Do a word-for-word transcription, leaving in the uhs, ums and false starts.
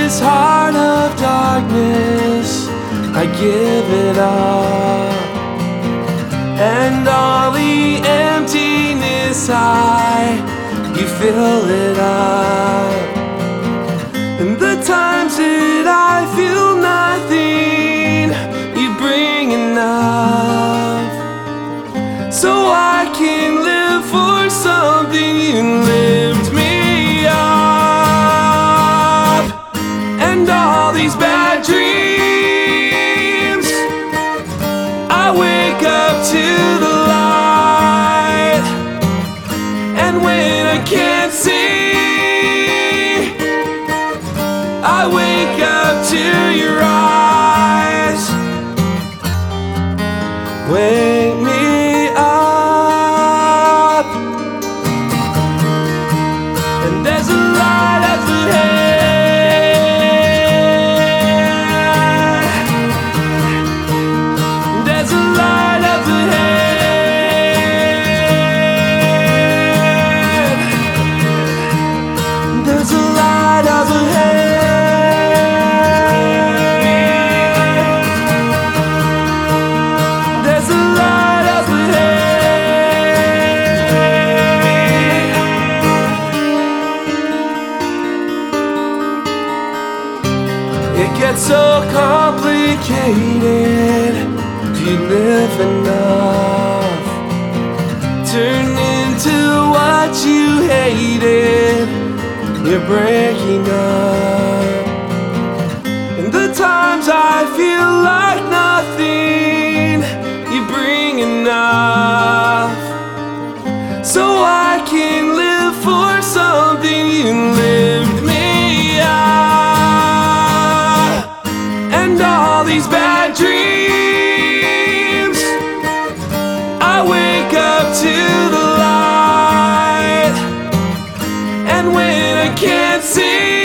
this heart of darkness, I give it up. And all the emptiness, I, you fill it up. And the times that I feel nothing, you bring enough. So I can live for something, you lift me up. And all these bad dreams, I wake up to the light. And when I can't see, I wake up to your eyes. Wake me up. And there's a light up ahead. There's a light up ahead. There's a light up ahead. It gets so complicated. Do you live enough? Turn into what you hated. You're breaking up. And the times I feel like nothing, you bring enough. So I can live for something, you lift me up. And all these bad dreams, I wake up to the light. And when I can't see,